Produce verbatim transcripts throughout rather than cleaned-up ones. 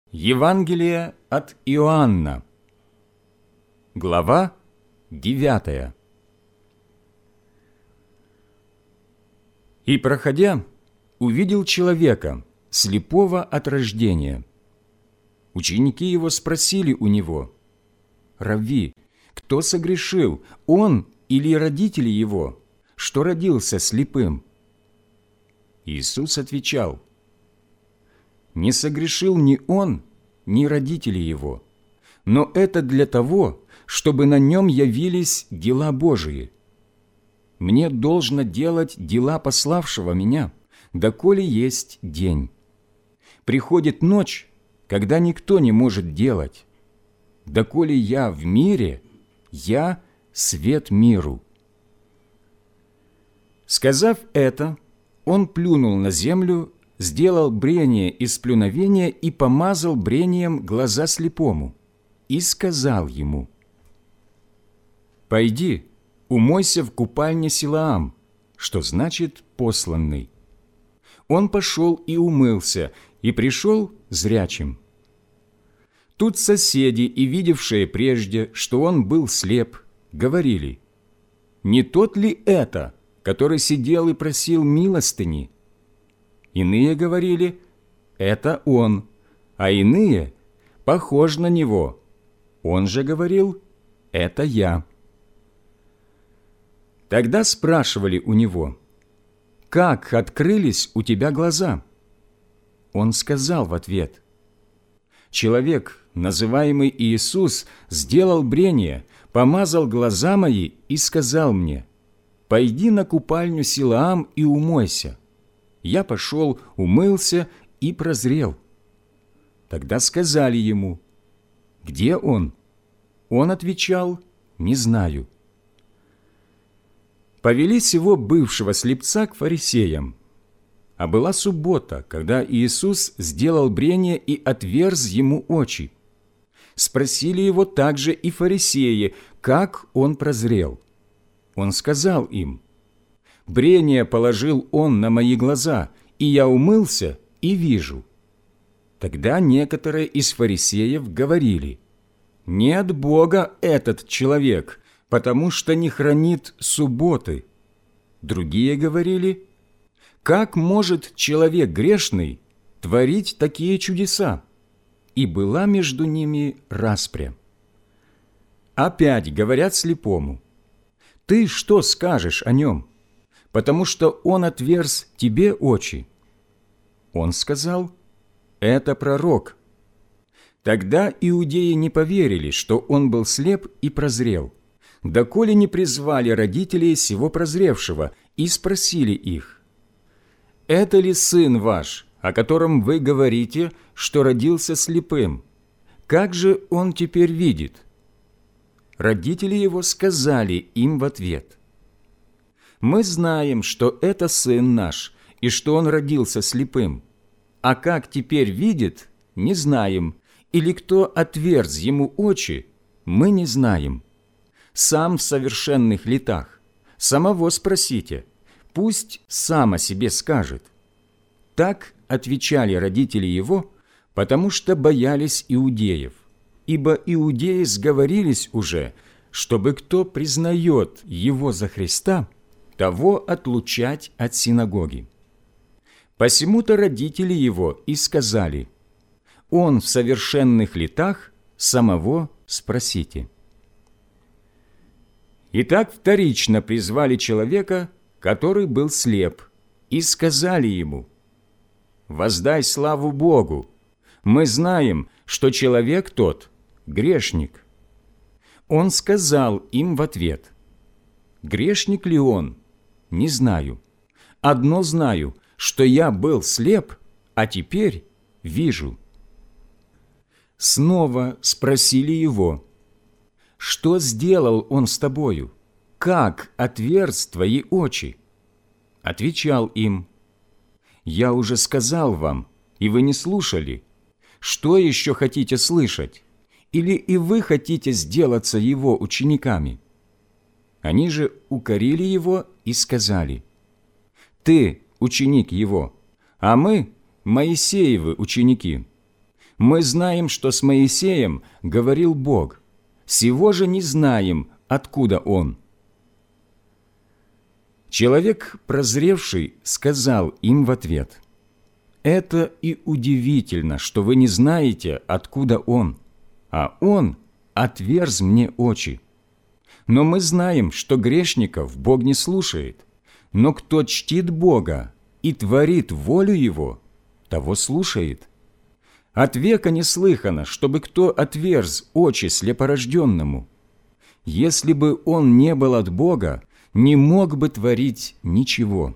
Евангелие от Иоанна, глава девятая. «И, проходя, увидел человека, слепого от рождения. Ученики его спросили у него: „Равви, кто согрешил, он или родители его, что родился слепым?“ Иисус отвечал: „Не согрешил ни он, ни родители его, но это для того, чтобы на нем явились дела Божии. Мне должно делать дела пославшего меня, доколе есть день. Приходит ночь, когда никто не может делать. Доколе я в мире, я свет миру“. Сказав это, он плюнул на землю, сделал брение из плюновения и помазал брением глаза слепому, и сказал ему: „Пойди, умойся в купальне Силоам“, что значит «посланный». Он пошел и умылся, и пришел зрячим. Тут соседи, и видевшие прежде, что он был слеп, говорили: „Не тот ли это, который сидел и просил милостыни?“ Иные говорили: „Это он“, а иные: „Похож на него“. Он же говорил: „Это я“. Тогда спрашивали у него: „Как открылись у тебя глаза?“ Он сказал в ответ: „Человек, называемый Иисус, сделал брение, помазал глаза мои и сказал мне: „Пойди на купальню Силоам и умойся“. Я пошел, умылся и прозрел“. Тогда сказали ему: „Где он?“ Он отвечал: „Не знаю“. Повели сего бывшего слепца к фарисеям. А была суббота, когда Иисус сделал брение и отверз ему очи. Спросили его также и фарисеи, как он прозрел. Он сказал им: „Брение положил он на мои глаза, и я умылся и вижу“. Тогда некоторые из фарисеев говорили: „Не от Бога этот человек, потому что не хранит субботы“. Другие говорили: „Как может человек грешный творить такие чудеса?“ И была между ними распря. Опять говорят слепому: „Ты что скажешь о нем? Потому что он отверз тебе очи“. Он сказал: „Это пророк“. Тогда иудеи не поверили, что он был слеп и прозрел, доколе не призвали родителей сего прозревшего и спросили их: „Это ли сын ваш, о котором вы говорите, что родился слепым? Как же он теперь видит?“ Родители его сказали им в ответ: „Мы знаем, что это сын наш, и что он родился слепым. А как теперь видит, не знаем, или кто отверз ему очи, мы не знаем. Сам в совершенных летах. Самого спросите, пусть сам о себе скажет“. Так отвечали родители его, потому что боялись иудеев, ибо иудеи сговорились уже, чтобы кто признает его за Христа, того отлучать от синагоги. Посему-то родители его и сказали: „Он в совершенных летах, самого спросите“. Итак, вторично призвали человека, который был слеп, и сказали ему: „Воздай славу Богу. Мы знаем, что человек тот грешник“. Он сказал им в ответ: „Грешник ли он? Не знаю. Одно знаю, что я был слеп, а теперь вижу“. Снова спросили его: „Что сделал он с тобою? Как отверз твои очи?“ Отвечал им: „Я уже сказал вам, и вы не слушали. Что еще хотите слышать? Или и вы хотите сделаться его учениками?“ Они же укорили его и сказали: „Ты ученик его, а мы Моисеевы ученики. Мы знаем, что с Моисеем говорил Бог, сего же не знаем, откуда он». Человек, прозревший, сказал им в ответ: «Это и удивительно, что вы не знаете, откуда он, а он отверз мне очи. Но мы знаем, что грешников Бог не слушает, но кто чтит Бога и творит волю Его, того слушает. От века не слыхано, чтобы кто отверз очи слепорожденному. Если бы он не был от Бога, не мог бы творить ничего».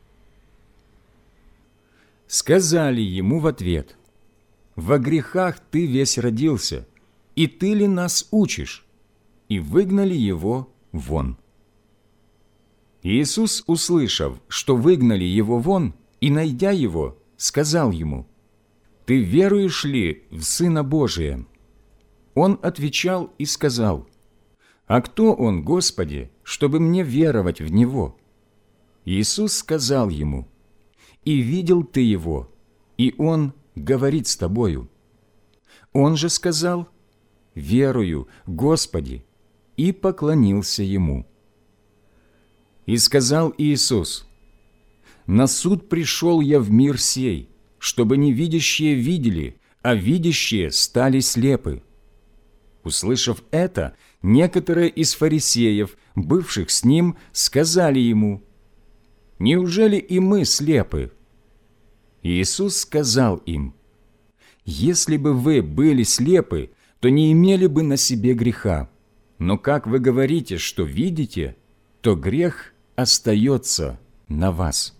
Сказали ему в ответ: «Во грехах ты весь родился, и ты ли нас учишь?» И выгнали его вон. Иисус, услышав, что выгнали его вон, и, найдя его, сказал ему: «Ты веруешь ли в Сына Божия?» Он отвечал и сказал: «А кто он, Господи, чтобы мне веровать в Него?» Иисус сказал ему: «И видел ты его, и он говорит с тобою». Он же сказал: «Верую, Господи», и поклонился ему. И сказал Иисус: «На суд пришел я в мир сей, чтобы невидящие видели, а видящие стали слепы». Услышав это, некоторые из фарисеев, бывших с ним, сказали ему: «Неужели и мы слепы?» Иисус сказал им: «Если бы вы были слепы, то не имели бы на себе греха. Но как вы говорите, что видите, то грех остается на вас».